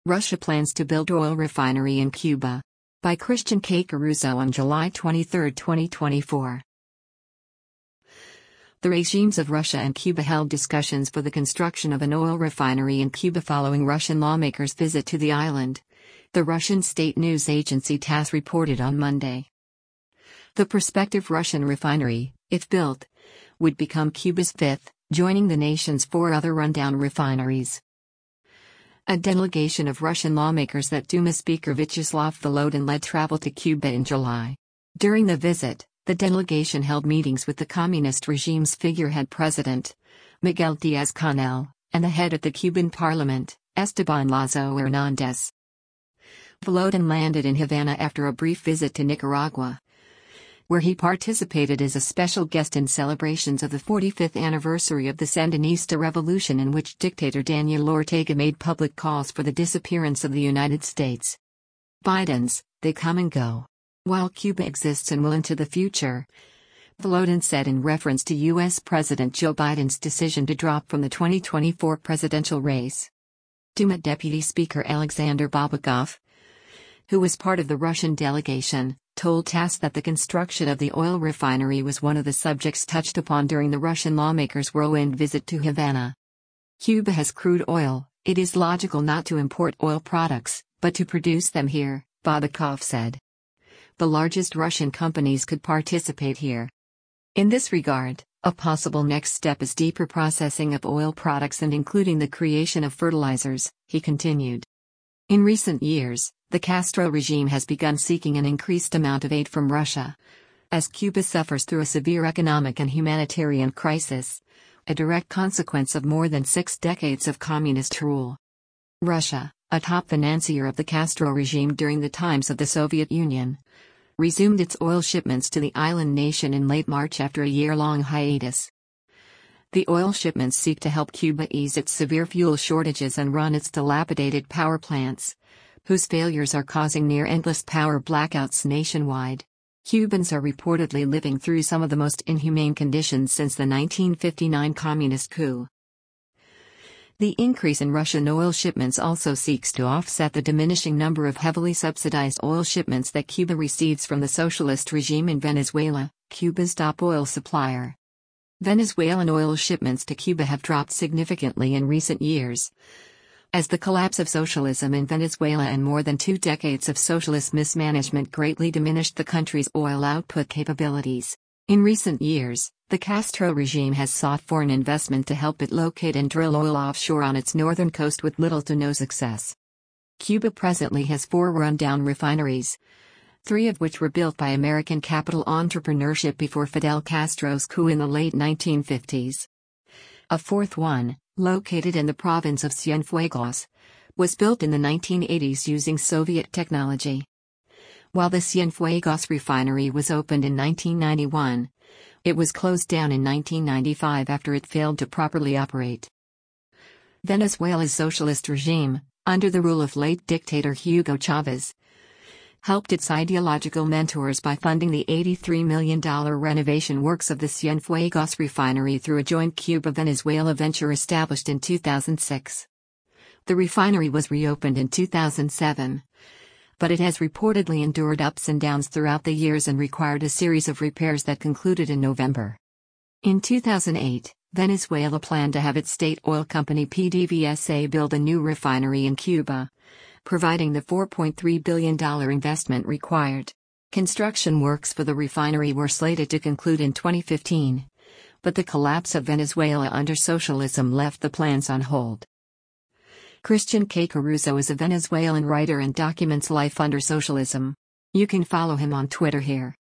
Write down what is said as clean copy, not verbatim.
Russia plans to build oil refinery in Cuba. By Christian K. Caruso on July 23, 2024. The regimes of Russia and Cuba held discussions for the construction of an oil refinery in Cuba following Russian lawmakers' visit to the island. The Russian state news agency TASS reported on Monday. The prospective Russian refinery, if built, would become Cuba's fifth, joining the nation's four other rundown refineries. A delegation of Russian lawmakers that Duma Speaker Vyacheslav Volodin led traveled to Cuba in July. During the visit, the delegation held meetings with the communist regime's figurehead president, Miguel Díaz-Canel, and the head of the Cuban parliament, Esteban Lazo Hernández. Volodin landed in Havana after a brief visit to Nicaragua, where he participated as a special guest in celebrations of the 45th anniversary of the Sandinista revolution, in which dictator Daniel Ortega made public calls for the disappearance of the United States. Biden's, they come and go, while Cuba exists and will into the future, Volodin said in reference to U.S. President Joe Biden's decision to drop from the 2024 presidential race. Duma Deputy Speaker Alexander Babakov, who was part of the Russian delegation, told TASS that the construction of the oil refinery was one of the subjects touched upon during the Russian lawmakers' whirlwind visit to Havana. Cuba has crude oil, it is logical not to import oil products, but to produce them here, Babakov said. The largest Russian companies could participate here. In this regard, a possible next step is deeper processing of oil products and including the creation of fertilizers, he continued. In recent years, the Castro regime has begun seeking an increased amount of aid from Russia, as Cuba suffers through a severe economic and humanitarian crisis, a direct consequence of more than 6 decades of communist rule. Russia, a top financier of the Castro regime during the times of the Soviet Union, resumed its oil shipments to the island nation in late March after a year-long hiatus. The oil shipments seek to help Cuba ease its severe fuel shortages and run its dilapidated power plants, whose failures are causing near-endless power blackouts nationwide. Cubans are reportedly living through some of the most inhumane conditions since the 1959 communist coup. The increase in Russian oil shipments also seeks to offset the diminishing number of heavily subsidized oil shipments that Cuba receives from the socialist regime in Venezuela, Cuba's top oil supplier. Venezuelan oil shipments to Cuba have dropped significantly in recent years, as the collapse of socialism in Venezuela and more than 2 decades of socialist mismanagement greatly diminished the country's oil output capabilities. In recent years, the Castro regime has sought foreign investment to help it locate and drill oil offshore on its northern coast with little to no success. Cuba presently has 4 rundown refineries, 3 of which were built by American capital entrepreneurship before Fidel Castro's coup in the late 1950s. A 4th one, located in the province of Cienfuegos, was built in the 1980s using Soviet technology. While the Cienfuegos refinery was opened in 1991, it was closed down in 1995 after it failed to properly operate. Venezuela's socialist regime, under the rule of late dictator Hugo Chavez, helped its ideological mentors by funding the $83 million renovation works of the Cienfuegos refinery through a joint Cuba-Venezuela venture established in 2006. The refinery was reopened in 2007, but it has reportedly endured ups and downs throughout the years and required a series of repairs that concluded in November. In 2008, Venezuela planned to have its state oil company PDVSA build a new refinery in Cuba, providing the $4.3 billion investment required. Construction works for the refinery were slated to conclude in 2015, but the collapse of Venezuela under socialism left the plans on hold. Christian K. Caruso is a Venezuelan writer and documents life under socialism. You can follow him on Twitter here.